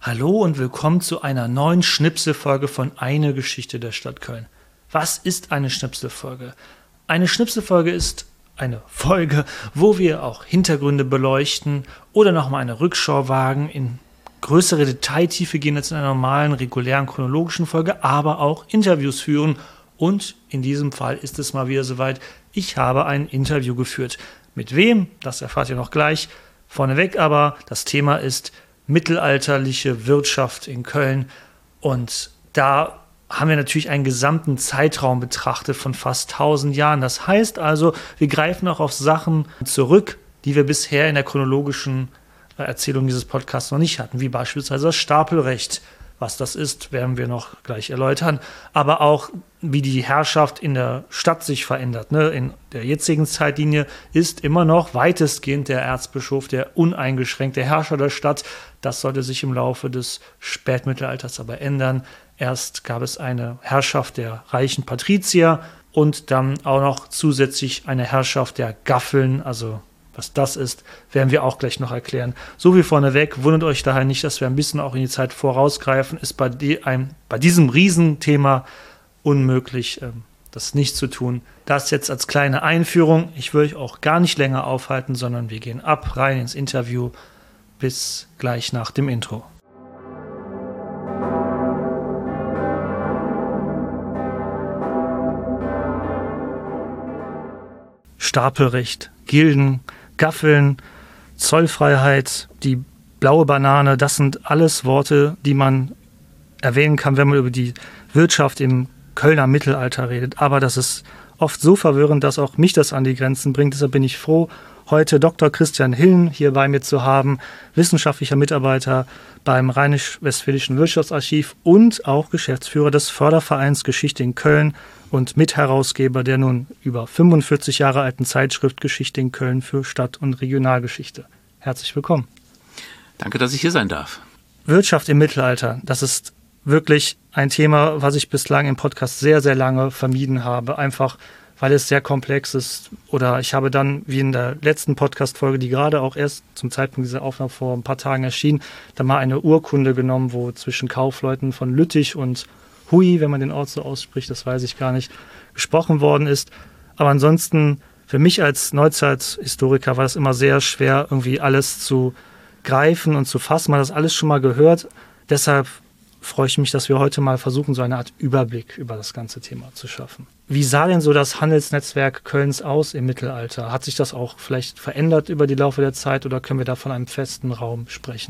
Hallo und willkommen zu einer neuen Schnipselfolge von Eine Geschichte der Stadt Köln. Was ist eine Schnipselfolge? Eine Schnipselfolge ist eine Folge, wo wir auch Hintergründe beleuchten oder nochmal eine Rückschau wagen, in größere Detailtiefe gehen als in einer normalen, regulären, chronologischen Folge, aber auch Interviews führen. Und in diesem Fall ist es mal wieder soweit, ich habe ein Interview geführt. Mit wem? Das erfahrt ihr noch gleich. Vorneweg aber, das Thema ist mittelalterliche Wirtschaft in Köln. Und da haben wir natürlich einen gesamten Zeitraum betrachtet von fast 1000 Jahren. Das heißt also, wir greifen auch auf Sachen zurück, die wir bisher in der chronologischen Erzählung dieses Podcasts noch nicht hatten, wie beispielsweise das Stapelrecht. Was das ist, werden wir noch gleich erläutern. Aber auch, wie die Herrschaft in der Stadt sich verändert. In der jetzigen Zeitlinie ist immer noch weitestgehend der Erzbischof der uneingeschränkte Herrscher der Stadt. Das sollte sich im Laufe des Spätmittelalters aber ändern. Erst gab es eine Herrschaft der reichen Patrizier und dann auch noch zusätzlich eine Herrschaft der Gaffeln, also was das ist, werden wir auch gleich noch erklären. So wie vorneweg, wundert euch daher nicht, dass wir ein bisschen auch in die Zeit vorausgreifen, ist bei diesem Riesenthema unmöglich, das nicht zu tun. Das jetzt als kleine Einführung. Ich will euch auch gar nicht länger aufhalten, sondern wir gehen rein ins Interview. Bis gleich nach dem Intro. Stapelrecht, Gilden, Gaffeln, Zollfreiheit, die blaue Banane, das sind alles Worte, die man erwähnen kann, wenn man über die Wirtschaft im Kölner Mittelalter redet. Aber das ist oft so verwirrend, dass auch mich das an die Grenzen bringt. Deshalb bin ich froh, heute Dr. Christian Hillen hier bei mir zu haben, wissenschaftlicher Mitarbeiter beim Rheinisch-Westfälischen Wirtschaftsarchiv und auch Geschäftsführer des Fördervereins Geschichte in Köln und Mitherausgeber der nun über 45 Jahre alten Zeitschrift Geschichte in Köln für Stadt- und Regionalgeschichte. Herzlich willkommen. Danke, dass ich hier sein darf. Wirtschaft im Mittelalter, das ist wirklich ein Thema, was ich bislang im Podcast sehr, sehr lange vermieden habe, einfach weil es sehr komplex ist. Oder ich habe dann, wie in der letzten Podcast-Folge, die gerade auch erst zum Zeitpunkt dieser Aufnahme vor ein paar Tagen erschien, da mal eine Urkunde genommen, wo zwischen Kaufleuten von Lüttich und Hui, wenn man den Ort so ausspricht, das weiß ich gar nicht, gesprochen worden ist. Aber ansonsten, für mich als Neuzeithistoriker war es immer sehr schwer, irgendwie alles zu greifen und zu fassen. Man hat das alles schon mal gehört. Deshalb freue ich mich, dass wir heute mal versuchen, so eine Art Überblick über das ganze Thema zu schaffen. Wie sah denn so das Handelsnetzwerk Kölns aus im Mittelalter? Hat sich das auch vielleicht verändert über die Laufe der Zeit oder können wir da von einem festen Raum sprechen?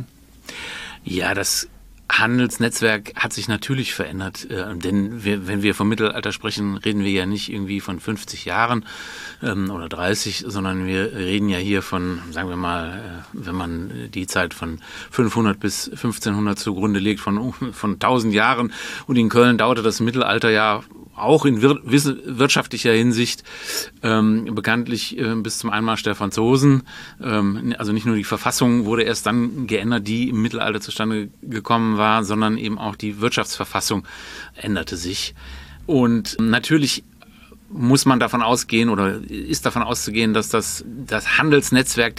Ja, das Handelsnetzwerk hat sich natürlich verändert, denn wenn wir vom Mittelalter sprechen, reden wir ja nicht irgendwie von 50 Jahren oder 30, sondern wir reden ja hier von, sagen wir mal, wenn man die Zeit von 500 bis 1500 zugrunde legt, von 1000 Jahren. Und in Köln dauerte das Mittelalter ja auch in wirtschaftlicher Hinsicht bekanntlich bis zum Einmarsch der Franzosen. Also nicht nur die Verfassung wurde erst dann geändert, die im Mittelalter zustande gekommen war, sondern eben auch die Wirtschaftsverfassung änderte sich. Und natürlich muss man davon ausgehen oder ist davon auszugehen, dass das Handelsnetzwerk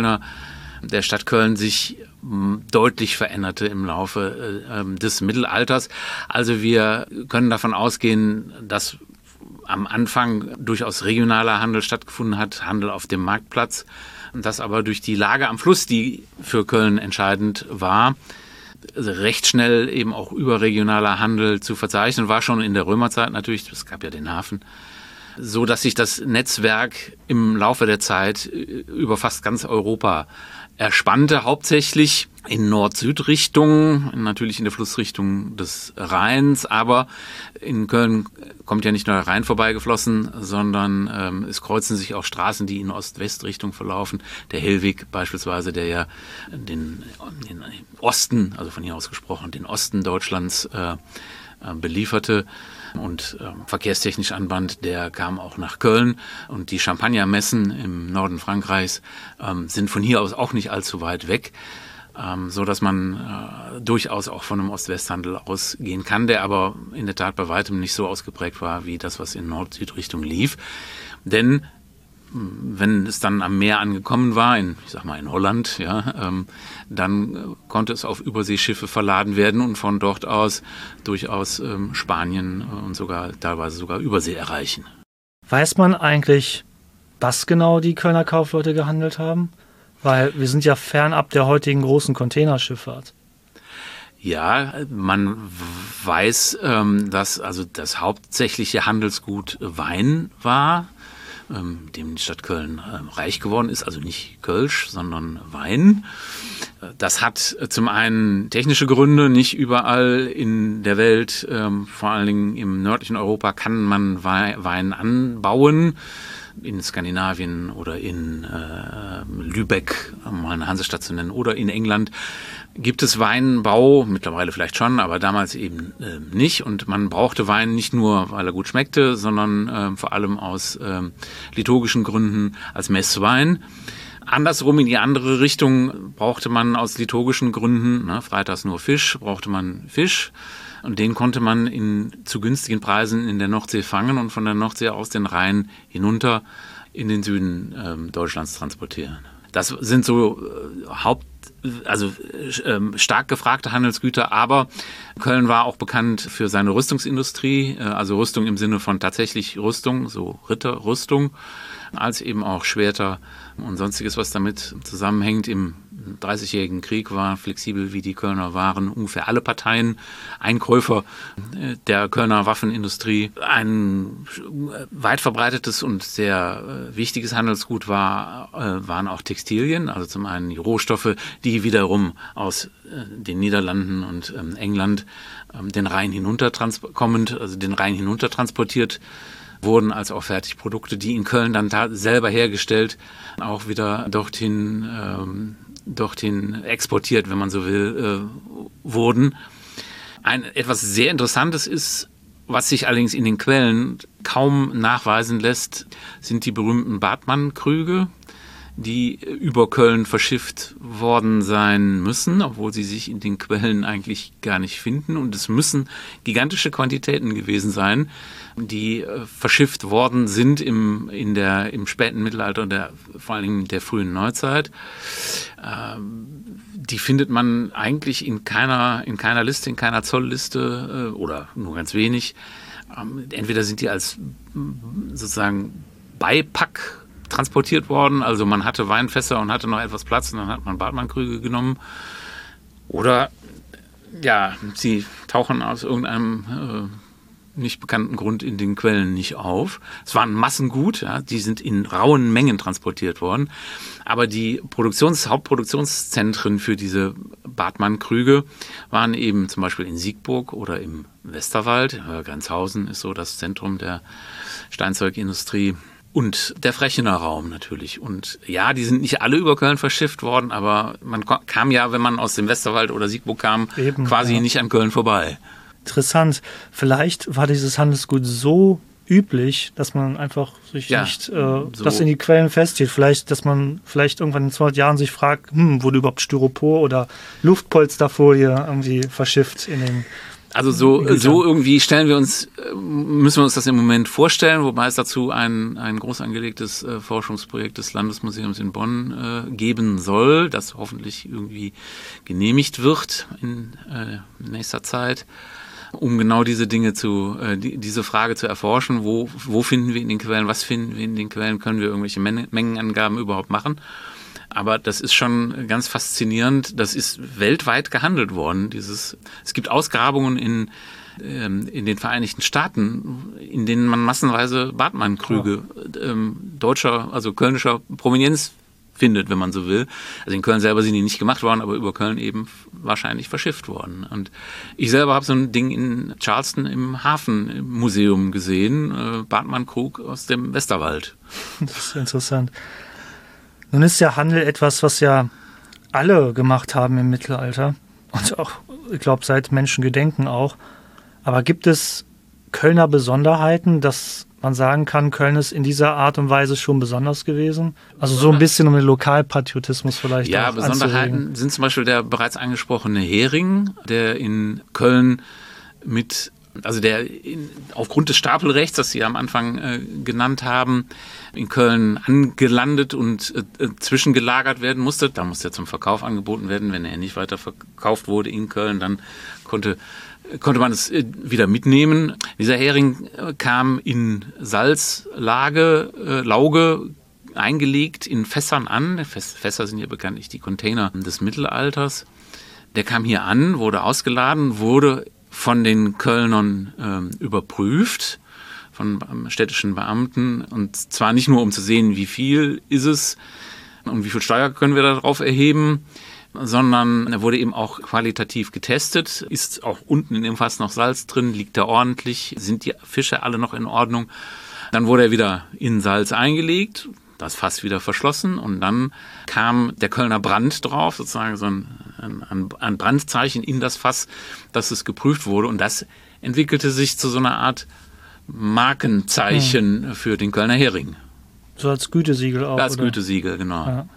der Stadt Köln sich deutlich veränderte im Laufe des Mittelalters. Also wir können davon ausgehen, dass am Anfang durchaus regionaler Handel stattgefunden hat, Handel auf dem Marktplatz, dass aber durch die Lage am Fluss, die für Köln entscheidend war, recht schnell eben auch überregionaler Handel zu verzeichnen war, schon in der Römerzeit natürlich, es gab ja den Hafen, so dass sich das Netzwerk im Laufe der Zeit über fast ganz Europa erspannte, hauptsächlich in Nord-Süd-Richtung, natürlich in der Flussrichtung des Rheins, aber in Köln kommt ja nicht nur der Rhein vorbeigeflossen, sondern es kreuzen sich auch Straßen, die in Ost-West-Richtung verlaufen. Der Hellweg beispielsweise, der ja den Osten, also von hier aus gesprochen, den Osten Deutschlands belieferte und verkehrstechnisch anband, der kam auch nach Köln. Und die Champagnermessen im Norden Frankreichs sind von hier aus auch nicht allzu weit weg, so dass man durchaus auch von einem Ost-West-Handel ausgehen kann, der aber in der Tat bei weitem nicht so ausgeprägt war wie das, was in Nord-Süd-Richtung lief. Denn wenn es dann am Meer angekommen war, in Holland, ja, dann konnte es auf Überseeschiffe verladen werden und von dort aus durchaus Spanien und teilweise sogar Übersee erreichen. Weiß man eigentlich, was genau die Kölner Kaufleute gehandelt haben? Weil wir sind ja fernab der heutigen großen Containerschifffahrt. Ja, man weiß, dass also das hauptsächliche Handelsgut Wein war, dem die Stadt Köln reich geworden ist, also nicht Kölsch, sondern Wein. Das hat zum einen technische Gründe, nicht überall in der Welt, vor allen Dingen im nördlichen Europa, kann man Wein anbauen. In Skandinavien oder in Lübeck, um mal eine Hansestadt zu nennen, oder in England gibt es Weinbau, mittlerweile vielleicht schon, aber damals eben nicht. Und man brauchte Wein nicht nur, weil er gut schmeckte, sondern vor allem aus liturgischen Gründen als Messwein. Andersrum in die andere Richtung brauchte man aus liturgischen Gründen, freitags nur Fisch, brauchte man Fisch. Und den konnte man zu günstigen Preisen in der Nordsee fangen und von der Nordsee aus den Rhein hinunter in den Süden Deutschlands transportieren. Das sind so stark gefragte Handelsgüter, aber Köln war auch bekannt für seine Rüstungsindustrie, also Rüstung im Sinne von tatsächlich Rüstung, so Ritterrüstung, als eben auch Schwerter und sonstiges, was damit zusammenhängt. Im Dreißigjährigen Krieg war flexibel, wie die Kölner waren, ungefähr alle Parteien Einkäufer der Kölner Waffenindustrie. Ein weit verbreitetes und sehr wichtiges Handelsgut waren auch Textilien, also zum einen die Rohstoffe, die wiederum aus den Niederlanden und England den Rhein hinunter transportiert wurden, als auch Fertigprodukte, die in Köln dann selber hergestellt, auch wieder dorthin exportiert, wenn man so will, wurden. Etwas sehr Interessantes ist, was sich allerdings in den Quellen kaum nachweisen lässt, sind die berühmten Bartmann-Krüge, die über Köln verschifft worden sein müssen, obwohl sie sich in den Quellen eigentlich gar nicht finden. Und es müssen gigantische Quantitäten gewesen sein, die verschifft worden sind im späten Mittelalter, vor allem in der frühen Neuzeit. Die findet man eigentlich in keiner Liste, in keiner Zollliste oder nur ganz wenig. Entweder sind die als sozusagen Beipack transportiert worden, also man hatte Weinfässer und hatte noch etwas Platz und dann hat man Bartmann-Krüge genommen. Oder ja, sie tauchen aus irgendeinem nicht bekannten Grund in den Quellen nicht auf. Es waren Massengut, ja, die sind in rauen Mengen transportiert worden. Aber die Hauptproduktionszentren für diese Bartmann-Krüge waren eben zum Beispiel in Siegburg oder im Westerwald. Grenzhausen ist so das Zentrum der Steinzeugindustrie. Und der Frechener Raum natürlich. Und ja, die sind nicht alle über Köln verschifft worden, aber man kam ja, wenn man aus dem Westerwald oder Siegburg kam, quasi nicht an Köln vorbei. Interessant. Vielleicht war dieses Handelsgut so üblich, dass man einfach sich nicht das in die Quellen festhielt. Vielleicht, dass man irgendwann in 200 Jahren sich fragt, wurde überhaupt Styropor oder Luftpolsterfolie irgendwie verschifft in den... Also so irgendwie müssen wir uns das im Moment vorstellen, wobei es dazu ein groß angelegtes Forschungsprojekt des Landesmuseums in Bonn geben soll, das hoffentlich irgendwie genehmigt wird in nächster Zeit, um genau diese Dinge diese Frage zu erforschen, wo finden wir in den Quellen, was finden wir in den Quellen, können wir irgendwelche Mengenangaben überhaupt machen. Aber das ist schon ganz faszinierend. Das ist weltweit gehandelt worden. Es gibt Ausgrabungen in den Vereinigten Staaten, in denen man massenweise Bartmann-Krüge deutscher, also kölnischer Provenienz findet, wenn man so will. Also in Köln selber sind die nicht gemacht worden, aber über Köln eben wahrscheinlich verschifft worden. Und ich selber habe so ein Ding in Charleston im Hafenmuseum gesehen, Bartmann-Krug aus dem Westerwald. Das ist interessant. Nun ist ja Handel etwas, was ja alle gemacht haben im Mittelalter und auch, ich glaube, seit Menschengedenken auch. Aber gibt es Kölner Besonderheiten, dass man sagen kann, Köln ist in dieser Art und Weise schon besonders gewesen? Also so ein bisschen um den Lokalpatriotismus vielleicht auch anzuregen. Ja, Besonderheiten sind zum Beispiel der bereits angesprochene Hering, der in Köln mit Also aufgrund des Stapelrechts, das Sie am Anfang genannt haben, in Köln angelandet und zwischengelagert werden musste. Da musste er zum Verkauf angeboten werden. Wenn er nicht weiter verkauft wurde in Köln, dann konnte man es wieder mitnehmen. Dieser Hering kam in Salzlauge eingelegt in Fässern an. Fässer sind ja bekanntlich die Container des Mittelalters. Der kam hier an, wurde ausgeladen, wurde von den Kölnern überprüft, von städtischen Beamten. Und zwar nicht nur, um zu sehen, wie viel ist es und wie viel Steuer können wir darauf erheben, sondern er wurde eben auch qualitativ getestet. Ist auch unten in dem Fass noch Salz drin, liegt da ordentlich, sind die Fische alle noch in Ordnung. Dann wurde er wieder in Salz eingelegt, das Fass wieder verschlossen und dann kam der Kölner Brand drauf, sozusagen so ein Brandzeichen in das Fass, dass es geprüft wurde und das entwickelte sich zu so einer Art Markenzeichen für den Kölner Hering. So als Gütesiegel auch, als oder? Gütesiegel, genau. Ja.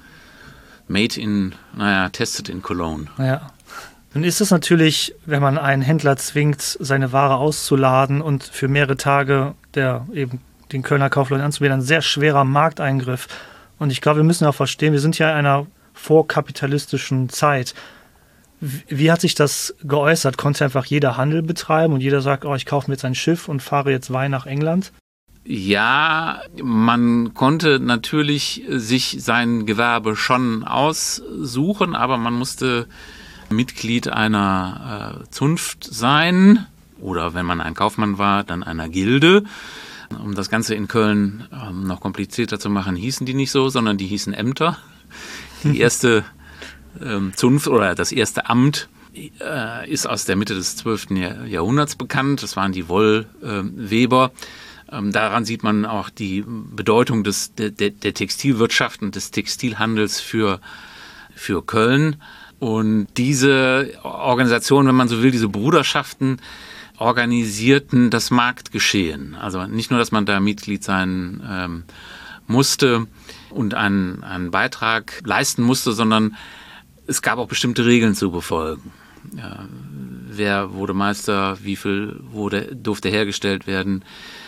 Tested in Cologne. Ja. Nun ist es natürlich, wenn man einen Händler zwingt, seine Ware auszuladen und für mehrere Tage den Kölner Kaufleuten anzubieten, ein sehr schwerer Markteingriff. Und ich glaube, wir müssen auch verstehen, wir sind ja in einer vorkapitalistischen Zeit. Wie hat sich das geäußert? Konnte einfach jeder Handel betreiben und jeder sagt, ich kaufe mir jetzt ein Schiff und fahre jetzt Wein nach England? Ja, man konnte natürlich sich sein Gewerbe schon aussuchen, aber man musste Mitglied einer Zunft sein oder wenn man ein Kaufmann war, dann einer Gilde. Um das Ganze in Köln noch komplizierter zu machen, hießen die nicht so, sondern die hießen Ämter. Die erste Zunft oder das erste Amt ist aus der Mitte des 12. Jahrhunderts bekannt. Das waren die Wollweber. Daran sieht man auch die Bedeutung der Textilwirtschaft und des Textilhandels für Köln. Und diese Organisation, wenn man so will, diese Bruderschaften, organisierten das Marktgeschehen. Also nicht nur, dass man da Mitglied sein musste und einen Beitrag leisten musste, sondern es gab auch bestimmte Regeln zu befolgen. Ja, wer wurde Meister, wie viel durfte hergestellt werden,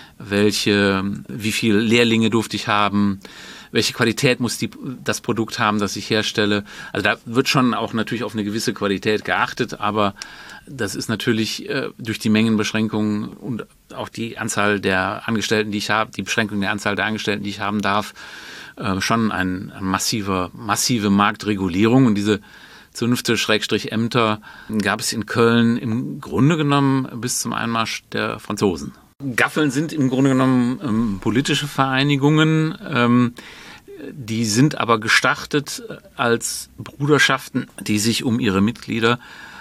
wie viel Lehrlinge durfte ich haben, welche Qualität muss das Produkt haben, das ich herstelle. Also da wird schon auch natürlich auf eine gewisse Qualität geachtet, aber das ist natürlich durch die Mengenbeschränkungen und auch die Anzahl der Angestellten, die ich habe, die Beschränkung der Anzahl der Angestellten, die ich haben darf, schon eine massive Marktregulierung. Und diese Zünfte, Ämter gab es in Köln im Grunde genommen bis zum Einmarsch der Franzosen. Gaffeln sind im Grunde genommen politische Vereinigungen, die sind aber gestartet als Bruderschaften, die sich um ihre Mitglieder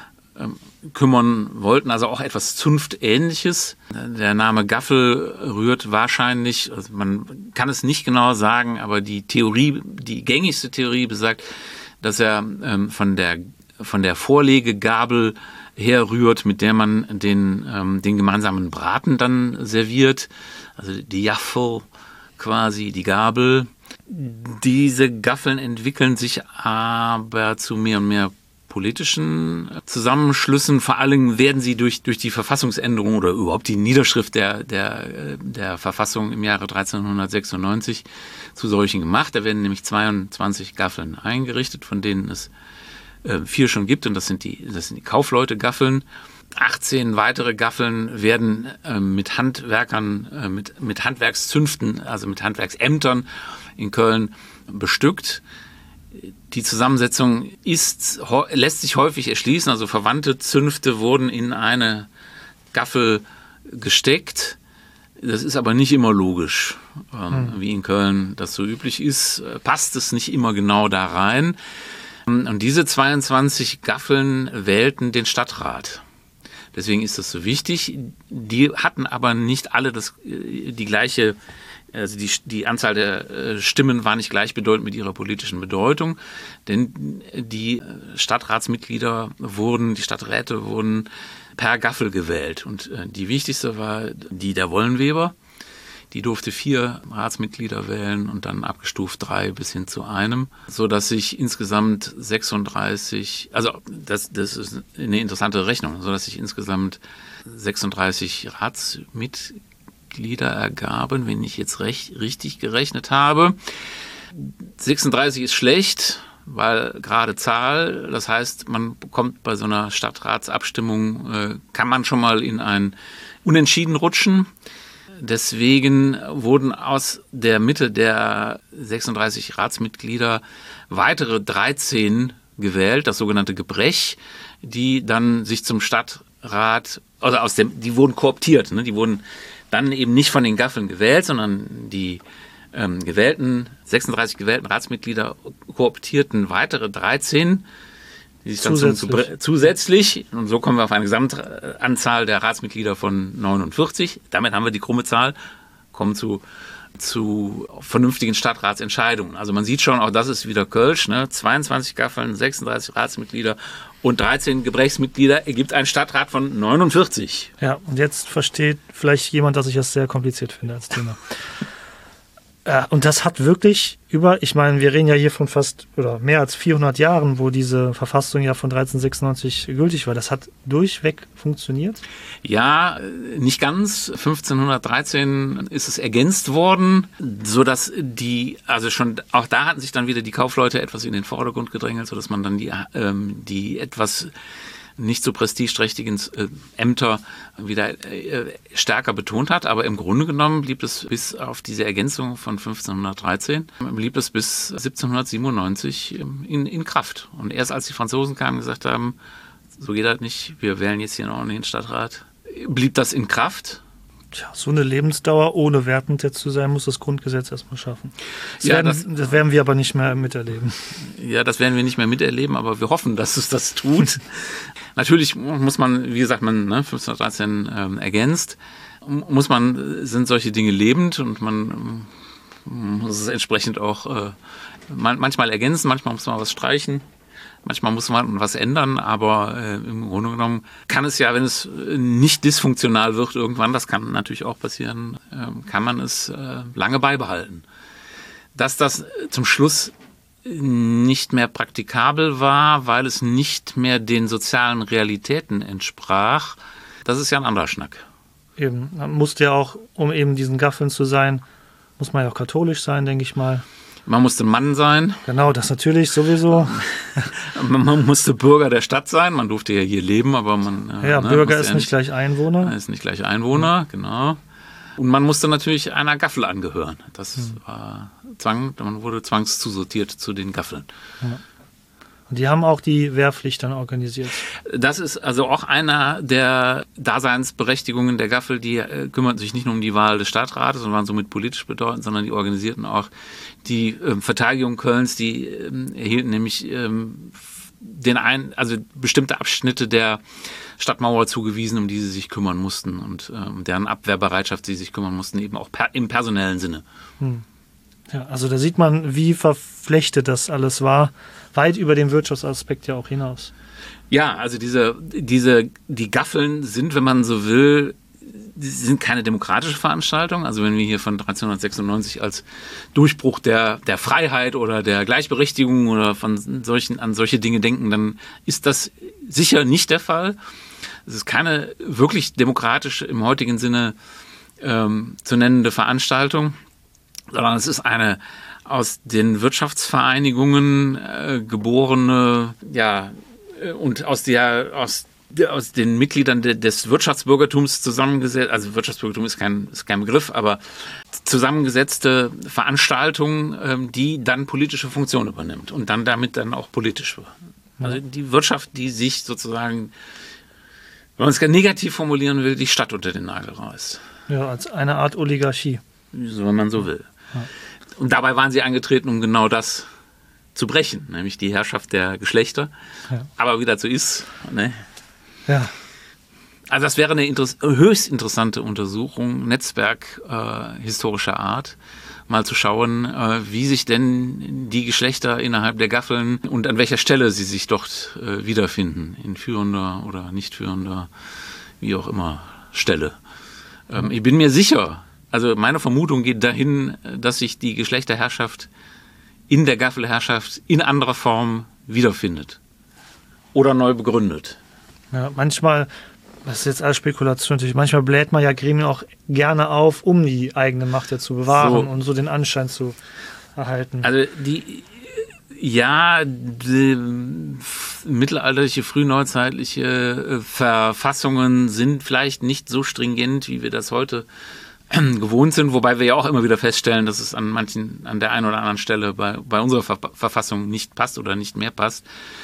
kümmern wollten, also auch etwas Zunftähnliches. Der Name Gaffel rührt wahrscheinlich, also man kann es nicht genau sagen, aber die gängigste Theorie besagt, dass er von der Vorlegegabel herrührt, mit der man den gemeinsamen Braten dann serviert, also die Jaffel quasi, die Gabel. Diese Gaffeln entwickeln sich aber zu mehr und mehr politischen Zusammenschlüssen. Vor allem werden sie durch die Verfassungsänderung oder überhaupt die Niederschrift der Verfassung im Jahre 1396 zu solchen gemacht. Da werden nämlich 22 Gaffeln eingerichtet, von denen es 4 schon gibt, und das sind die Kaufleute-Gaffeln. 18 weitere Gaffeln werden mit Handwerkern, mit Handwerkszünften, also mit Handwerksämtern in Köln bestückt. Die Zusammensetzung lässt sich häufig erschließen, also verwandte Zünfte wurden in eine Gaffel gesteckt. Das ist aber nicht immer logisch, wie in Köln das so üblich ist. Passt es nicht immer genau da rein. Und diese 22 Gaffeln wählten den Stadtrat. Deswegen ist das so wichtig. Die hatten aber nicht alle die gleiche, also die Anzahl der Stimmen war nicht gleichbedeutend mit ihrer politischen Bedeutung, denn die Stadtratsmitglieder die Stadträte wurden per Gaffel gewählt. Und die wichtigste war die der Wollenweber. Die durfte 4 Ratsmitglieder wählen und dann abgestuft 3 bis hin zu einem, sodass sich insgesamt 36, also das ist eine interessante Rechnung, sodass sich insgesamt 36 Ratsmitglieder ergaben, wenn ich jetzt richtig gerechnet habe. 36 ist schlecht, weil gerade Zahl, das heißt, man bekommt bei so einer Stadtratsabstimmung, kann man schon mal in ein Unentschieden rutschen. Deswegen wurden aus der Mitte der 36 Ratsmitglieder weitere 13 gewählt, das sogenannte Gebrech, die dann sich zum Stadtrat, also die wurden kooptiert, ne? Die wurden dann eben nicht von den Gaffeln gewählt, sondern die 36 gewählten Ratsmitglieder kooptierten weitere 13, die sich dann zusätzlich, und so kommen wir auf eine Gesamtanzahl der Ratsmitglieder von 49. Damit haben wir die krumme Zahl, kommen zu vernünftigen Stadtratsentscheidungen. Also man sieht schon, auch das ist wieder Kölsch, ne? 22 Gaffeln, 36 Ratsmitglieder und 13 Gebrechsmitglieder ergibt einen Stadtrat von 49. Ja, und jetzt versteht vielleicht jemand, dass ich das sehr kompliziert finde als Thema. Und das hat wirklich ich meine, wir reden ja hier von fast oder mehr als 400 Jahren, wo diese Verfassung ja von 1396 gültig war. Das hat durchweg funktioniert? Ja, nicht ganz. 1513 ist es ergänzt worden, sodass also schon auch da hatten sich dann wieder die Kaufleute etwas in den Vordergrund gedrängelt, sodass man dann die etwas nicht so prestigeträchtigen Ämter wieder stärker betont hat. Aber im Grunde genommen blieb es bis auf diese Ergänzung von 1513, blieb es bis 1797 in Kraft. Und erst als die Franzosen kamen und gesagt haben, so geht das nicht, wir wählen jetzt hier einen ordentlichen Stadtrat, blieb das in Kraft. Tja, so eine Lebensdauer, ohne wertend jetzt zu sein, muss das Grundgesetz erstmal schaffen. Das werden wir aber nicht mehr miterleben. Ja, das werden wir nicht mehr miterleben, aber wir hoffen, dass es das tut. Natürlich muss man, wie gesagt, 1513 ergänzt, sind solche Dinge lebend und man muss es entsprechend auch manchmal ergänzen, manchmal muss man was streichen. Manchmal muss man was ändern, aber im Grunde genommen kann es ja, wenn es nicht dysfunktional wird irgendwann, das kann natürlich auch passieren, kann man es lange beibehalten. Dass das zum Schluss nicht mehr praktikabel war, weil es nicht mehr den sozialen Realitäten entsprach, das ist ja ein anderer Schnack. Eben, man musste ja auch, um eben diesen Gaffeln zu sein, muss man ja auch katholisch sein, denke ich mal. Man musste Mann sein. Genau, das natürlich sowieso. Man musste Bürger der Stadt sein. Man durfte ja hier leben, aber Bürger ist nicht gleich Einwohner. Ist nicht gleich Einwohner, genau. Und man musste natürlich einer Gaffel angehören. Das war Zwang. Man wurde zwangszusortiert zu den Gaffeln. Ja. Und die haben auch die Wehrpflicht dann organisiert. Das ist also auch einer der Daseinsberechtigungen der Gaffel. Die kümmerten sich nicht nur um die Wahl des Stadtrates und waren somit politisch bedeutend, sondern die organisierten auch die Verteidigung Kölns. Die erhielten nämlich bestimmte Abschnitte der Stadtmauer zugewiesen, um die sie sich kümmern mussten und deren Abwehrbereitschaft sie sich kümmern mussten, eben auch im personellen Sinne. Ja, also da sieht man, wie verflechtet das alles war, weit über den Wirtschaftsaspekt ja auch hinaus. Ja, also die Gaffeln sind, wenn man so will, sind keine demokratische Veranstaltung. Also wenn wir hier von 1396 als Durchbruch der Freiheit oder der Gleichberechtigung oder an solche Dinge denken, dann ist das sicher nicht der Fall. Es ist keine wirklich demokratische, im heutigen Sinne zu nennende Veranstaltung, sondern es ist eine aus den Wirtschaftsvereinigungen geborene, und aus den Mitgliedern des Wirtschaftsbürgertums zusammengesetzt, also Wirtschaftsbürgertum ist kein Begriff, aber zusammengesetzte Veranstaltung, die dann politische Funktion übernimmt und dann damit dann auch politisch wird. Also die Wirtschaft, die sich sozusagen, wenn man es negativ formulieren will, die Stadt unter den Nagel reißt. Ja, als eine Art Oligarchie. So, wenn man so will. Ja. Und dabei waren sie angetreten, um genau das zu brechen, nämlich die Herrschaft der Geschlechter. Ja. Aber wie dazu ist, ne? Ja. Also das wäre eine höchst interessante Untersuchung, Netzwerk historischer Art, mal zu schauen, wie sich denn die Geschlechter innerhalb der Gaffeln und an welcher Stelle sie sich dort wiederfinden, in führender oder nicht führender, wie auch immer, Stelle. Ich bin mir sicher, Also meine Vermutung geht dahin, dass sich die Geschlechterherrschaft in der Gaffelherrschaft in anderer Form wiederfindet oder neu begründet. Ja, manchmal, das ist jetzt alles Spekulation natürlich, manchmal bläht man ja Gremien auch gerne auf, um die eigene Macht ja zu bewahren und so den Anschein zu erhalten. Also die mittelalterliche, frühneuzeitliche Verfassungen sind vielleicht nicht so stringent, wie wir das heute gewohnt sind, wobei wir ja auch immer wieder feststellen, dass es an der einen oder anderen Stelle bei unserer Verfassung nicht passt oder nicht mehr passt.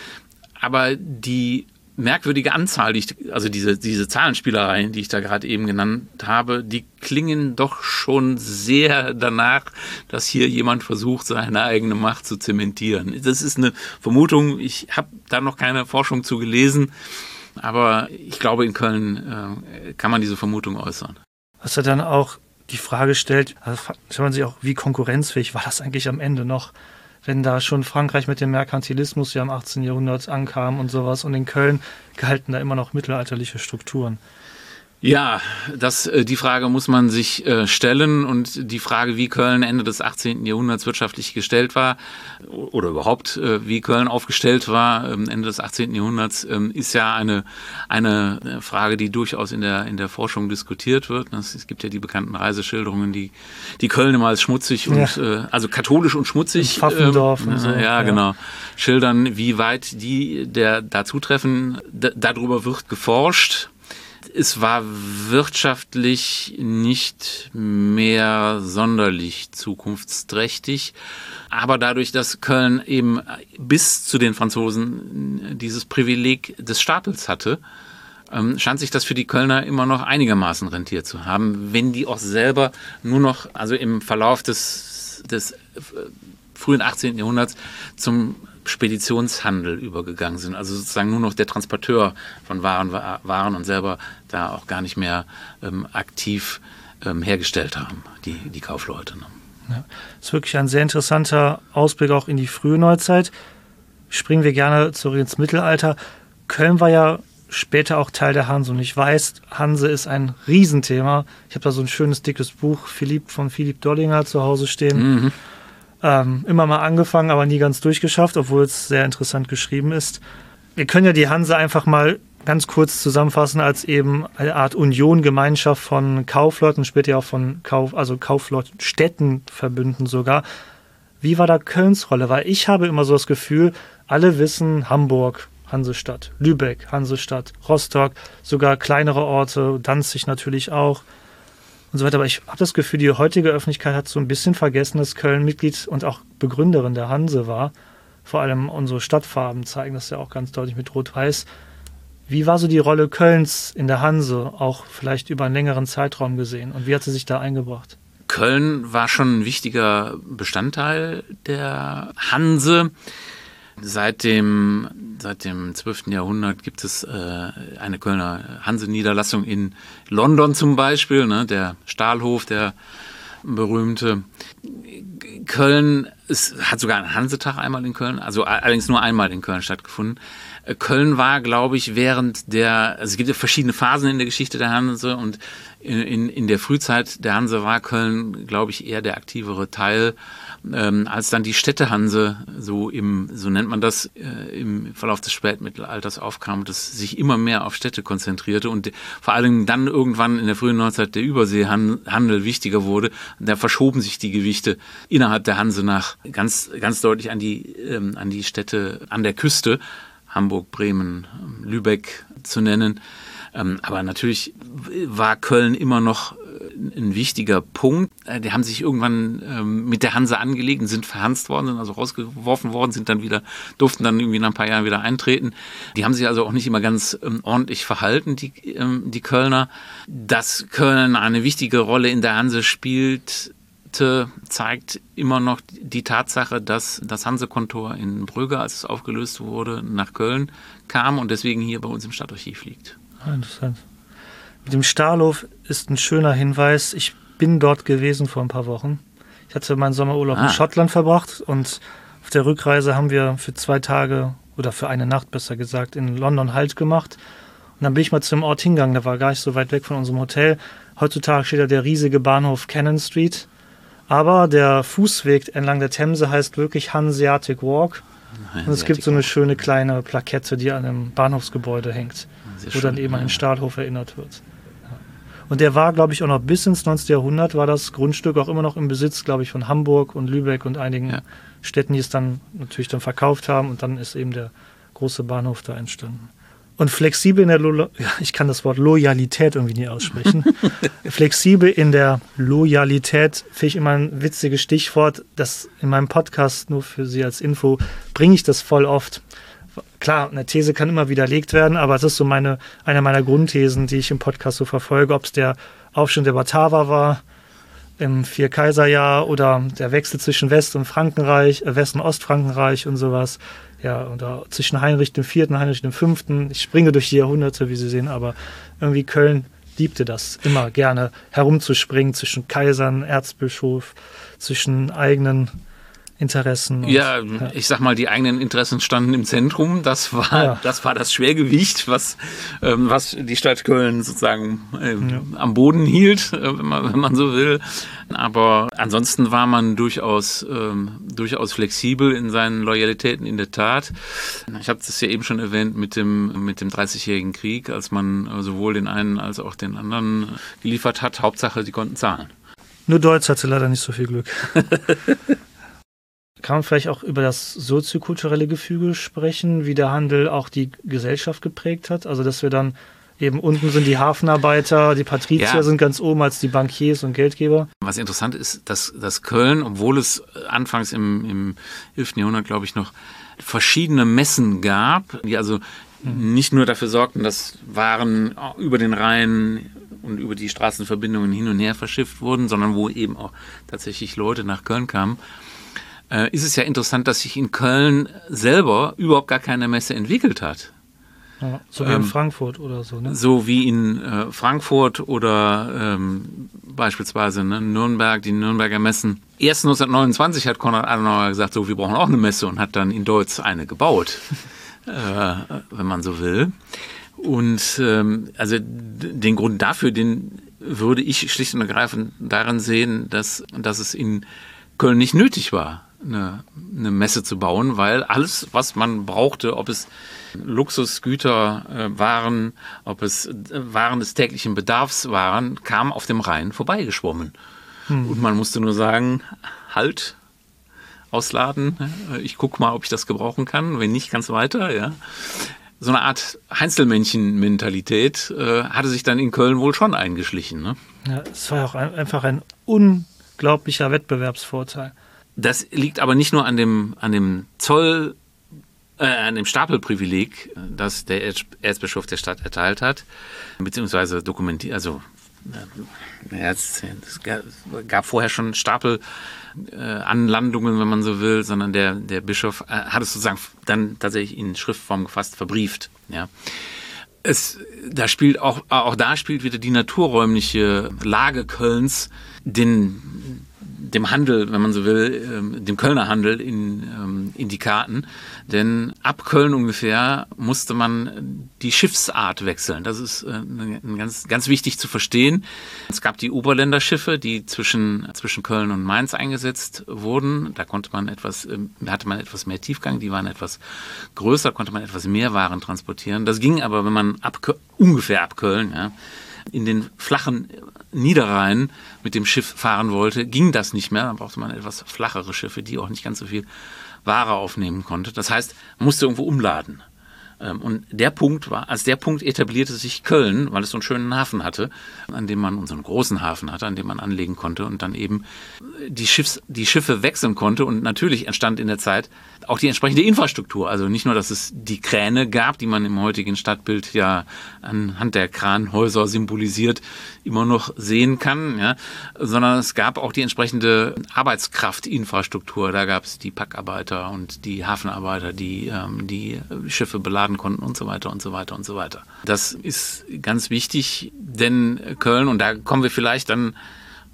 Aber die merkwürdige Anzahl, also diese Zahlenspielereien, die ich da gerade eben genannt habe, die klingen doch schon sehr danach, dass hier jemand versucht, seine eigene Macht zu zementieren. Das ist eine Vermutung, ich habe da noch keine Forschung zu gelesen, aber ich glaube, in Köln kann man diese Vermutung äußern. Was er dann auch die Frage stellt, also schaut man sich auch, wie konkurrenzfähig war das eigentlich am Ende noch, wenn da schon Frankreich mit dem Merkantilismus ja im 18. Jahrhundert ankam und sowas und in Köln galten da immer noch mittelalterliche Strukturen. Ja, die Frage muss man sich stellen und die Frage, wie Köln Ende des 18. Jahrhunderts wirtschaftlich gestellt war oder überhaupt wie Köln aufgestellt war Ende des 18. Jahrhunderts, ist ja eine Frage, die durchaus in der Forschung diskutiert wird. Es gibt ja die bekannten Reiseschilderungen, die Köln immer als schmutzig und also katholisch und schmutzig, Pfaffendorf und so. Ja, genau, schildern, wie weit die da zutreffen. Darüber wird geforscht. Es war wirtschaftlich nicht mehr sonderlich zukunftsträchtig, aber dadurch, dass Köln eben bis zu den Franzosen dieses Privileg des Stapels hatte, scheint sich das für die Kölner immer noch einigermaßen rentiert zu haben, wenn die auch selber nur noch, also im Verlauf des frühen 18. Jahrhunderts zum Speditionshandel übergegangen sind, also sozusagen nur noch der Transporteur von Waren und selber da auch gar nicht mehr aktiv hergestellt haben, die Kaufleute. Ne? Ja, das ist wirklich ein sehr interessanter Ausblick auch in die frühe Neuzeit. Springen wir gerne zurück ins Mittelalter. Köln war ja später auch Teil der Hanse und ich weiß, Hanse ist ein Riesenthema. Ich habe da so ein schönes, dickes Buch von Philipp Dollinger zu Hause stehen. Mhm. Immer mal angefangen, aber nie ganz durchgeschafft, obwohl es sehr interessant geschrieben ist. Wir können ja die Hanse einfach mal ganz kurz zusammenfassen als eben eine Art Union, Gemeinschaft von Kaufleuten, später ja auch von Kaufleuten, Städtenverbünden sogar. Wie war da Kölns Rolle? Weil ich habe immer so das Gefühl, alle wissen Hamburg, Hansestadt, Lübeck, Hansestadt, Rostock, sogar kleinere Orte, Danzig natürlich auch. Und so weiter. Aber ich habe das Gefühl, die heutige Öffentlichkeit hat so ein bisschen vergessen, dass Köln Mitglied und auch Begründerin der Hanse war. Vor allem unsere Stadtfarben zeigen das ja auch ganz deutlich mit Rot-Weiß. Wie war so die Rolle Kölns in der Hanse, auch vielleicht über einen längeren Zeitraum gesehen? Und wie hat sie sich da eingebracht? Köln war schon ein wichtiger Bestandteil der Hanse. Seit dem 12. Jahrhundert gibt es eine Kölner Hanse-Niederlassung in London zum Beispiel, ne, der Stahlhof, der berühmte. Köln, es hat sogar einen Hansetag einmal in Köln, also allerdings nur einmal in Köln stattgefunden. Köln war, glaube ich, also es gibt ja verschiedene Phasen in der Geschichte der Hanse und in der Frühzeit der Hanse war Köln, glaube ich, eher der aktivere Teil. Als dann die Städtehanse, so nennt man das, im Verlauf des Spätmittelalters aufkam, das sich immer mehr auf Städte konzentrierte und vor allem dann irgendwann in der frühen Neuzeit der Überseehandel wichtiger wurde. Da verschoben sich die Gewichte innerhalb der Hanse nach ganz, ganz deutlich an die Städte an der Küste, Hamburg, Bremen, Lübeck zu nennen. Aber natürlich war Köln immer noch ein wichtiger Punkt. Die haben sich irgendwann mit der Hanse angelegt und sind verhanst worden, sind also rausgeworfen worden, durften dann irgendwie nach ein paar Jahren wieder eintreten. Die haben sich also auch nicht immer ganz ordentlich verhalten, die Kölner. Dass Köln eine wichtige Rolle in der Hanse spielt, zeigt immer noch die Tatsache, dass das Hansekontor in Brügge, als es aufgelöst wurde, nach Köln kam und deswegen hier bei uns im Stadtarchiv liegt. Interessant. Mit dem Stahlhof ist ein schöner Hinweis. Ich bin dort gewesen vor ein paar Wochen. Ich hatte meinen Sommerurlaub in Schottland verbracht und auf der Rückreise haben wir für 2 Tage oder für eine Nacht besser gesagt in London Halt gemacht. Und dann bin ich mal zum Ort hingegangen, der war gar nicht so weit weg von unserem Hotel. Heutzutage steht da der riesige Bahnhof Cannon Street. Aber der Fußweg entlang der Themse heißt wirklich Hanseatic Walk. Und es gibt so eine schöne kleine Plakette, die an einem Bahnhofsgebäude hängt, wo dann eben an den Stahlhof erinnert wird. Ja. Und der war, glaube ich, auch noch bis ins 19. Jahrhundert, war das Grundstück auch immer noch im Besitz, glaube ich, von Hamburg und Lübeck und einigen Städten, die es dann natürlich dann verkauft haben. Und dann ist eben der große Bahnhof da entstanden. Und flexibel in der ich kann das Wort Loyalität irgendwie nie aussprechen. Flexibel in der Loyalität finde ich immer ein witziges Stichwort. Das in meinem Podcast, nur für Sie als Info, bringe ich das voll oft. Klar, eine These kann immer widerlegt werden, aber es ist so eine meiner Grundthesen, die ich im Podcast so verfolge, ob es der Aufstand der Bataver war im Vierkaiserjahr oder der Wechsel zwischen West- und West- und Ostfrankenreich und sowas. Ja, oder zwischen Heinrich IV. Und Heinrich V. Ich springe durch die Jahrhunderte, wie Sie sehen, aber irgendwie Köln liebte das immer gerne, herumzuspringen zwischen Kaisern, Erzbischof, zwischen eigenen Interessen. Ich sag mal, die eigenen Interessen standen im Zentrum. Das war das Schwergewicht, was die Stadt Köln sozusagen am Boden hielt, wenn man so will. Aber ansonsten war man durchaus flexibel in seinen Loyalitäten, in der Tat. Ich habe das ja eben schon erwähnt mit dem 30-jährigen Krieg, als man sowohl den einen als auch den anderen geliefert hat. Hauptsache, sie konnten zahlen. Nur Deutsch hatte leider nicht so viel Glück. Kann man vielleicht auch über das soziokulturelle Gefüge sprechen, wie der Handel auch die Gesellschaft geprägt hat? Also, dass wir dann eben unten sind die Hafenarbeiter, die Patrizier sind ganz oben als die Bankiers und Geldgeber. Was interessant ist, dass Köln, obwohl es anfangs im 11. Jahrhundert, glaube ich, noch verschiedene Messen gab, die also nicht nur dafür sorgten, dass Waren über den Rhein und über die Straßenverbindungen hin und her verschifft wurden, sondern wo eben auch tatsächlich Leute nach Köln kamen, ist es ja interessant, dass sich in Köln selber überhaupt gar keine Messe entwickelt hat. Ja, so wie in Frankfurt oder so, ne? So wie in Frankfurt oder beispielsweise Nürnberg, die Nürnberger Messen. Erst 1929 hat Konrad Adenauer gesagt, so, wir brauchen auch eine Messe und hat dann in Deutz eine gebaut, wenn man so will. Und also den Grund dafür, den würde ich schlicht und ergreifend darin sehen, dass es in Köln nicht nötig war, eine Messe zu bauen, weil alles, was man brauchte, ob es Luxusgüter waren, ob es Waren des täglichen Bedarfs waren, kam auf dem Rhein vorbeigeschwommen. Und man musste nur sagen, halt, ausladen, ich gucke mal, ob ich das gebrauchen kann, wenn nicht, ganz weiter, ja. So eine Art Heinzelmännchen-Mentalität hatte sich dann in Köln wohl schon eingeschlichen. Ne? Ja, es war ja auch einfach ein unglaublicher Wettbewerbsvorteil. Das liegt aber nicht nur an dem Zoll, an dem Stapelprivileg, das der Erzbischof der Stadt erteilt hat, beziehungsweise dokumentiert, also es gab vorher schon Stapelanlandungen, wenn man so will, sondern der Bischof hat es sozusagen dann tatsächlich in Schriftform gefasst, verbrieft. Ja. Da spielt wieder die naturräumliche Lage Kölns dem Handel, wenn man so will, dem Kölner Handel in die Karten. Denn ab Köln ungefähr musste man die Schiffsart wechseln. Das ist ganz, ganz wichtig zu verstehen. Es gab die Oberländerschiffe, die zwischen Köln und Mainz eingesetzt wurden. Da hatte man etwas mehr Tiefgang, die waren etwas größer, konnte man etwas mehr Waren transportieren. Das ging aber, wenn man ungefähr ab Köln, ja, in den flachen Niederrhein mit dem Schiff fahren wollte, ging das nicht mehr. Dann brauchte man etwas flachere Schiffe, die auch nicht ganz so viel Ware aufnehmen konnte. Das heißt, man musste irgendwo umladen. Und als der Punkt etablierte sich Köln, weil es so einen schönen Hafen hatte, an dem man unseren großen Hafen hatte, an dem man anlegen konnte und dann eben die Schiffe wechseln konnte. Und natürlich entstand in der Zeit auch die entsprechende Infrastruktur. Also nicht nur, dass es die Kräne gab, die man im heutigen Stadtbild ja anhand der Kranhäuser symbolisiert immer noch sehen kann, ja, sondern es gab auch die entsprechende Arbeitskraftinfrastruktur. Da gab es die Packarbeiter und die Hafenarbeiter, die Schiffe beladen konnten und so weiter und so weiter und so weiter. Das ist ganz wichtig, denn Köln, und da kommen wir vielleicht dann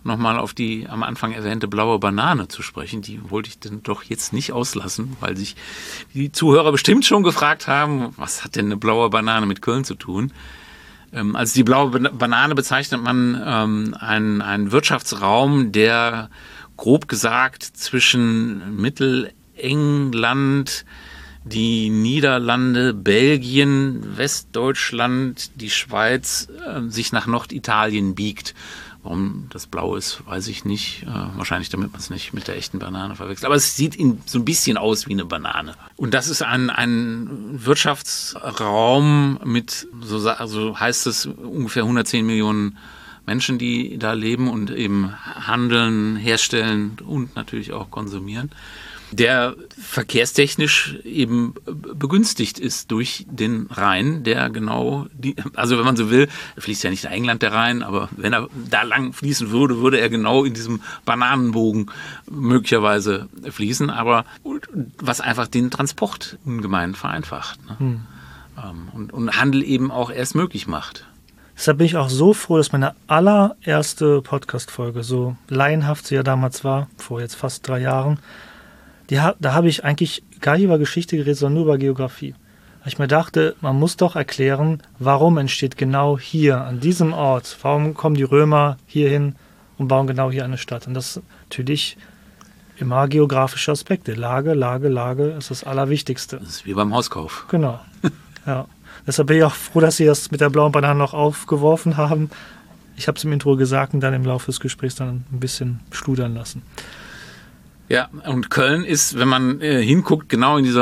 nochmal auf die am Anfang erwähnte blaue Banane zu sprechen. Die wollte ich denn doch jetzt nicht auslassen, weil sich die Zuhörer bestimmt schon gefragt haben, was hat denn eine blaue Banane mit Köln zu tun? Als die blaue Banane bezeichnet man einen Wirtschaftsraum, der grob gesagt zwischen Mittelengland, die Niederlande, Belgien, Westdeutschland, die Schweiz sich nach Norditalien biegt. Warum das blau ist, weiß ich nicht. Wahrscheinlich, damit man es nicht mit der echten Banane verwechselt. Aber es sieht so ein bisschen aus wie eine Banane. Und das ist ein Wirtschaftsraum mit, so heißt es, ungefähr 110 Millionen Menschen, die da leben und eben handeln, herstellen und natürlich auch konsumieren, der verkehrstechnisch eben begünstigt ist durch den Rhein, der genau, also wenn man so will, fließt ja nicht in England der Rhein, aber wenn er da lang fließen würde, würde er genau in diesem Bananenbogen möglicherweise fließen, aber was einfach den Transport ungemein vereinfacht, ne? Und Handel eben auch erst möglich macht. Deshalb bin ich auch so froh, dass meine allererste Podcast-Folge, so laienhaft sie ja damals war, vor jetzt fast 3 Jahren, da habe ich eigentlich gar nicht über Geschichte geredet, sondern nur über Geografie. Weil ich mir dachte, man muss doch erklären, warum entsteht genau hier, an diesem Ort, warum kommen die Römer hierhin und bauen genau hier eine Stadt. Und das ist natürlich immer geografische Aspekte. Lage ist das Allerwichtigste. Das ist wie beim Hauskauf. Genau, ja. Deshalb bin ich auch froh, dass Sie das mit der blauen Banane noch aufgeworfen haben. Ich habe es im Intro gesagt und dann im Laufe des Gesprächs dann ein bisschen schludern lassen. Ja, und Köln ist, wenn man hinguckt, genau in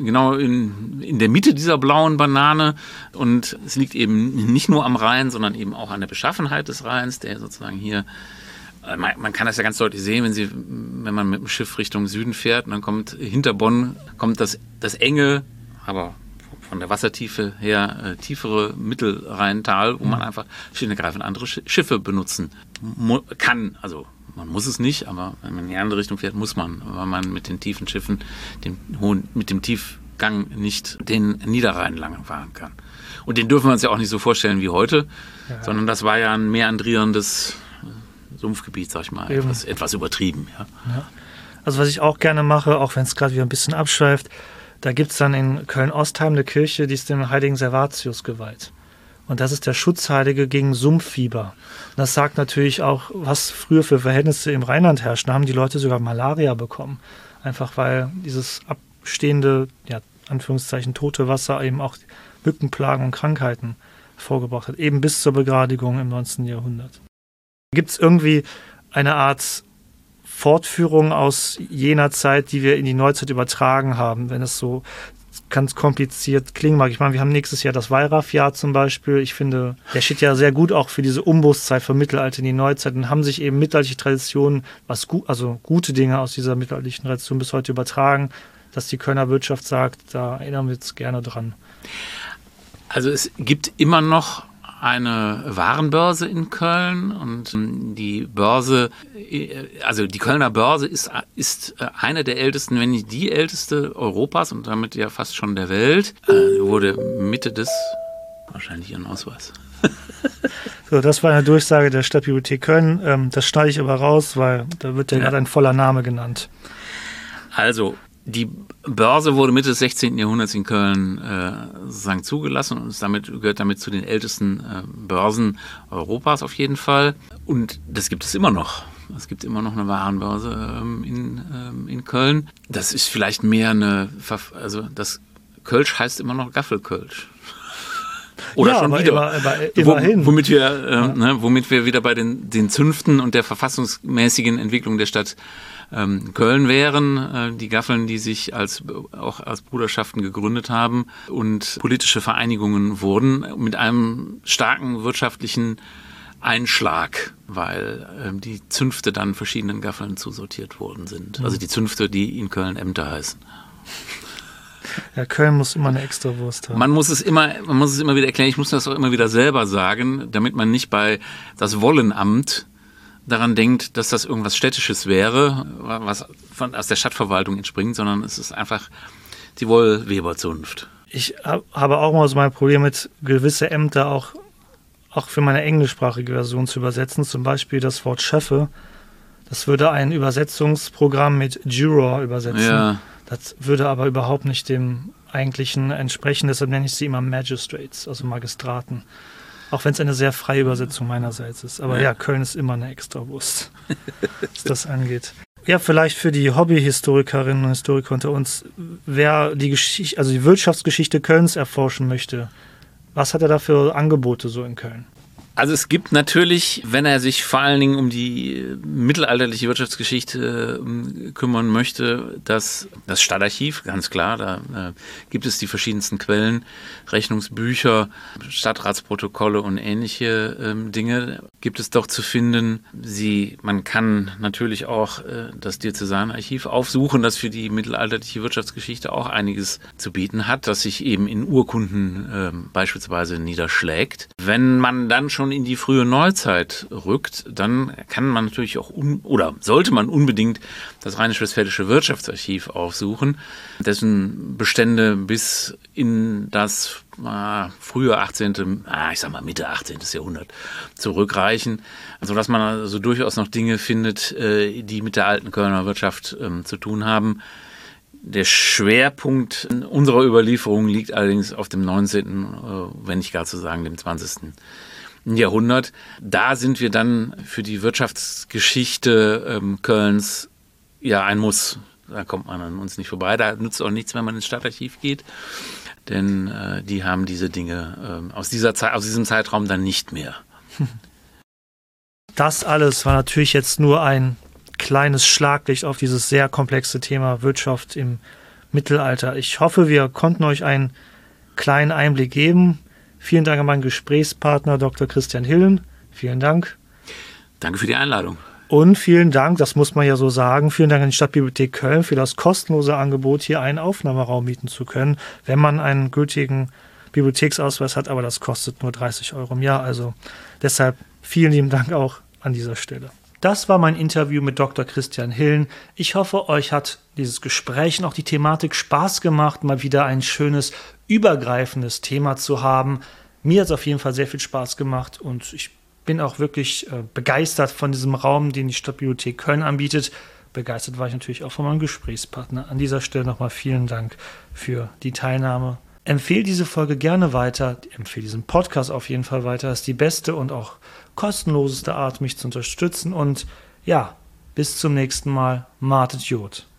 der Mitte dieser blauen Banane. Und es liegt eben nicht nur am Rhein, sondern eben auch an der Beschaffenheit des Rheins, der sozusagen hier, man kann das ja ganz deutlich sehen, wenn man mit dem Schiff Richtung Süden fährt, und dann kommt hinter Bonn das enge, aber von der Wassertiefe her tiefere Mittelrheintal, wo man einfach schlicht und ergreifend andere Schiffe benutzen kann. Also man muss es nicht, aber wenn man in die andere Richtung fährt, muss man, weil man mit den tiefen Schiffen, mit dem Tiefgang nicht den Niederrhein lang fahren kann. Und den dürfen wir uns ja auch nicht so vorstellen wie heute, sondern das war ja ein meandrierendes Sumpfgebiet, sag ich mal, etwas übertrieben. Ja. Ja. Also was ich auch gerne mache, auch wenn es gerade wieder ein bisschen abschweift, da gibt es dann in Köln-Ostheim eine Kirche, die ist dem heiligen Servatius geweiht. Und das ist der Schutzheilige gegen Sumpffieber. Und das sagt natürlich auch, was früher für Verhältnisse im Rheinland herrschten. Da haben die Leute sogar Malaria bekommen. Einfach weil dieses abstehende, ja, Anführungszeichen, tote Wasser eben auch Mückenplagen und Krankheiten hervorgebracht hat. Eben bis zur Begradigung im 19. Jahrhundert. Gibt es irgendwie eine Art Fortführung aus jener Zeit, die wir in die Neuzeit übertragen haben, wenn es so ganz kompliziert klingen mag. Ich meine, wir haben nächstes Jahr das Wallraff-Jahr zum Beispiel. Ich finde, der steht ja sehr gut auch für diese Umbruchszeit vom Mittelalter in die Neuzeit und haben sich eben mittelalterliche Traditionen, also gute Dinge aus dieser mittelalterlichen Tradition bis heute übertragen, dass die Kölner Wirtschaft sagt, da erinnern wir uns gerne dran. Also es gibt immer noch eine Warenbörse in Köln und die Börse, also die Kölner Börse ist eine der ältesten, wenn nicht die älteste Europas und damit ja fast schon der Welt. Wurde Mitte des, wahrscheinlich ihren Ausweis. So, das war eine Durchsage der Stadtbibliothek Köln. Das schneide ich aber raus, weil da wird ja gerade ein voller Name genannt. Also, die Börse wurde Mitte des 16. Jahrhunderts in Köln sozusagen zugelassen und gehört damit zu den ältesten Börsen Europas auf jeden Fall. Und das gibt es immer noch. Es gibt immer noch eine Warenbörse in Köln. Das ist vielleicht mehr das Kölsch heißt immer noch Gaffelkölsch. Oder ja, schon wieder. Immerhin. Womit wir wieder bei den Zünften und der verfassungsmäßigen Entwicklung der Stadt Köln wären, die Gaffeln, die sich auch als Bruderschaften gegründet haben und politische Vereinigungen wurden mit einem starken wirtschaftlichen Einschlag, weil die Zünfte dann verschiedenen Gaffeln zusortiert worden sind. Also die Zünfte, die in Köln Ämter heißen. Ja, Köln muss immer eine extra Wurst haben. Man muss es immer wieder erklären, ich muss das auch immer wieder selber sagen, damit man nicht bei das Wollenamt daran denkt, dass das irgendwas Städtisches wäre, was aus der Stadtverwaltung entspringt, sondern es ist einfach die Wollweberzunft. Ich habe auch mal so mein Problem mit gewisse Ämter auch auch für meine englischsprachige Version zu übersetzen. Zum Beispiel das Wort Schöffe. Das würde ein Übersetzungsprogramm mit Juror übersetzen. Ja. Das würde aber überhaupt nicht dem eigentlichen entsprechen. Deshalb nenne ich sie immer Magistrates, also Magistraten. Auch wenn es eine sehr freie Übersetzung meinerseits ist. Aber ja, Köln ist immer eine Extrawurst, was das angeht. Ja, vielleicht für die Hobbyhistorikerinnen und Historiker unter uns, wer die Geschichte, also die Wirtschaftsgeschichte Kölns erforschen möchte, was hat er da für Angebote so in Köln? Also es gibt natürlich, wenn er sich vor allen Dingen um die mittelalterliche Wirtschaftsgeschichte kümmern möchte, das Stadtarchiv, ganz klar. Da gibt es die verschiedensten Quellen, Rechnungsbücher, Stadtratsprotokolle und ähnliche Dinge gibt es doch zu finden. Man kann natürlich auch das Diözesanarchiv aufsuchen, das für die mittelalterliche Wirtschaftsgeschichte auch einiges zu bieten hat, das sich eben in Urkunden beispielsweise niederschlägt. Wenn man dann schon in die frühe Neuzeit rückt, dann kann man natürlich auch sollte man unbedingt das Rheinisch-Westfälische Wirtschaftsarchiv aufsuchen, dessen Bestände bis in das frühe 18., ich sag mal Mitte 18. Jahrhundert zurückreichen, sodass man also durchaus noch Dinge findet, die mit der alten Kölner Wirtschaft zu tun haben. Der Schwerpunkt unserer Überlieferung liegt allerdings auf dem 19., wenn nicht gar zu sagen dem 20. Jahrhundert. Da sind wir dann für die Wirtschaftsgeschichte Kölns ja ein Muss. Da kommt man an uns nicht vorbei. Da nützt auch nichts, wenn man ins Stadtarchiv geht, denn die haben diese Dinge aus diesem Zeitraum dann nicht mehr. Das alles war natürlich jetzt nur ein kleines Schlaglicht auf dieses sehr komplexe Thema Wirtschaft im Mittelalter. Ich hoffe, wir konnten euch einen kleinen Einblick geben. Vielen Dank an meinen Gesprächspartner Dr. Christian Hillen. Vielen Dank. Danke für die Einladung. Und vielen Dank, das muss man ja so sagen, vielen Dank an die Stadtbibliothek Köln für das kostenlose Angebot, hier einen Aufnahmeraum mieten zu können, wenn man einen gültigen Bibliotheksausweis hat, aber das kostet nur 30 € im Jahr. Also deshalb vielen lieben Dank auch an dieser Stelle. Das war mein Interview mit Dr. Christian Hillen. Ich hoffe, euch hat dieses Gespräch und auch die Thematik Spaß gemacht, mal wieder ein schönes, übergreifendes Thema zu haben. Mir hat es auf jeden Fall sehr viel Spaß gemacht und ich bin auch wirklich begeistert von diesem Raum, den die Stadtbibliothek Köln anbietet. Begeistert war ich natürlich auch von meinem Gesprächspartner. An dieser Stelle nochmal vielen Dank für die Teilnahme. Empfehle diese Folge gerne weiter, empfehle diesen Podcast auf jeden Fall weiter. Das ist die beste und auch kostenloseste Art, mich zu unterstützen. Und ja, bis zum nächsten Mal. Martet Jod.